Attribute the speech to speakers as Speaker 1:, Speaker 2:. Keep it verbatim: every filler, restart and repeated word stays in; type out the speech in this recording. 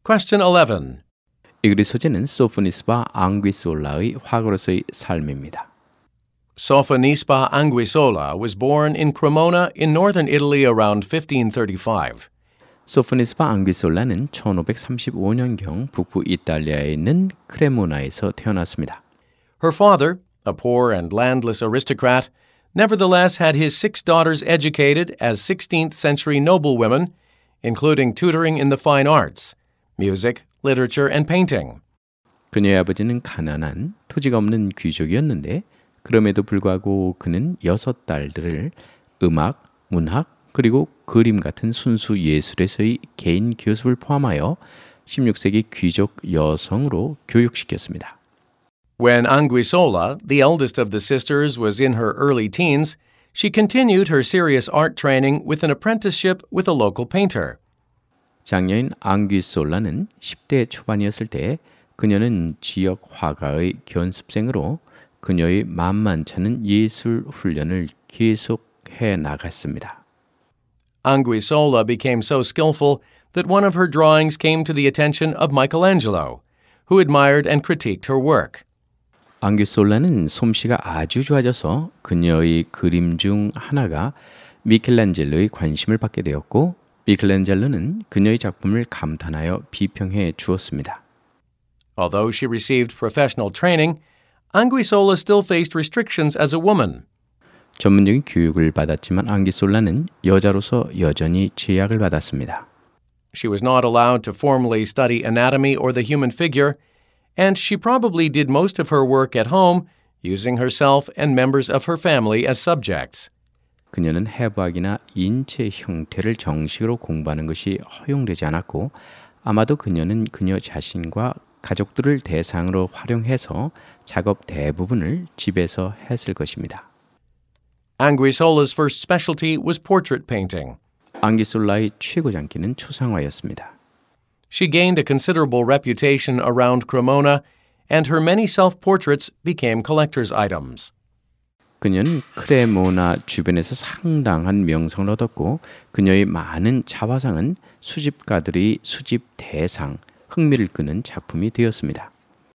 Speaker 1: Question eleven.
Speaker 2: 이 글의 소재는 소포니스바 앙귀솔라의 화가로서의 삶입니다.
Speaker 1: Sophonisba Anguissola was born in Cremona in northern Italy around fifteen thirty-five.
Speaker 2: 소포니스바 앙귀솔라는 천오백삼십오 년경 북부 이탈리아에 있는 크레모나에서 태어났습니다.
Speaker 1: Her father, a poor and landless aristocrat, nevertheless had his six daughters educated as sixteenth century noblewomen, including tutoring in the fine arts, music, literature, and painting.
Speaker 2: 그녀의 아버지는 가난한 토지가 없는 귀족이었는데 그럼에도 불구하고 그는 여섯 딸들을 음악, 문학, 그리고 그림 같은 순수 예술에서의 개인 교습을 포함하여 십육 세기 귀족 여성으로 교육시켰습니다.
Speaker 1: When Anguissola, the eldest of the sisters, was in her early teens, she continued her serious art training with an apprenticeship with a local painter.
Speaker 2: 장녀인 앙귀솔라는 십 대 초반이었을 때 그녀는 지역 화가의 견습생으로 그녀의 만만찮은 예술 훈련을 계속해 나갔습니다.
Speaker 1: Anguissola became so skillful that one of her drawings came to the attention of Michelangelo, who admired and critiqued her work.
Speaker 2: 앙귀솔라는 솜씨가 아주 좋아져서 그녀의 그림 중 하나가 미켈란젤로의 관심을 받게 되었고 미켈란젤로는 그녀의 작품을 감탄하여 비평해 주었습니다.
Speaker 1: Although she received professional training, Anguissola still faced restrictions as a woman.
Speaker 2: 전문적인 교육을 받았지만 앙귀솔라는 여자로서 여전히 제약을 받았습니다.
Speaker 1: She was not allowed to formally study anatomy or the human figure, and she probably did most of her work at home, using herself and members of her family as subjects.
Speaker 2: 그녀는 해부학이나 인체 형태를 정식으로 공부하는 것이 허용되지 않았고 아마도 그녀는 그녀 자신과 가족들을 대상으로 활용해서 작업 대부분을 집에서 했을 것입니다.
Speaker 1: Anguissola's first specialty was portrait painting.
Speaker 2: 앙귀솔라의 최고 장기는 초상화였습니다.
Speaker 1: She gained a considerable reputation around Cremona, and her many self-portraits became collector's items.
Speaker 2: 그녀는 크레모나 주변에서 상당한 명성을 얻었고 그녀의 많은 자화상은 수집가들의 수집 대상, 흥미를 끄는 작품이 되었습니다.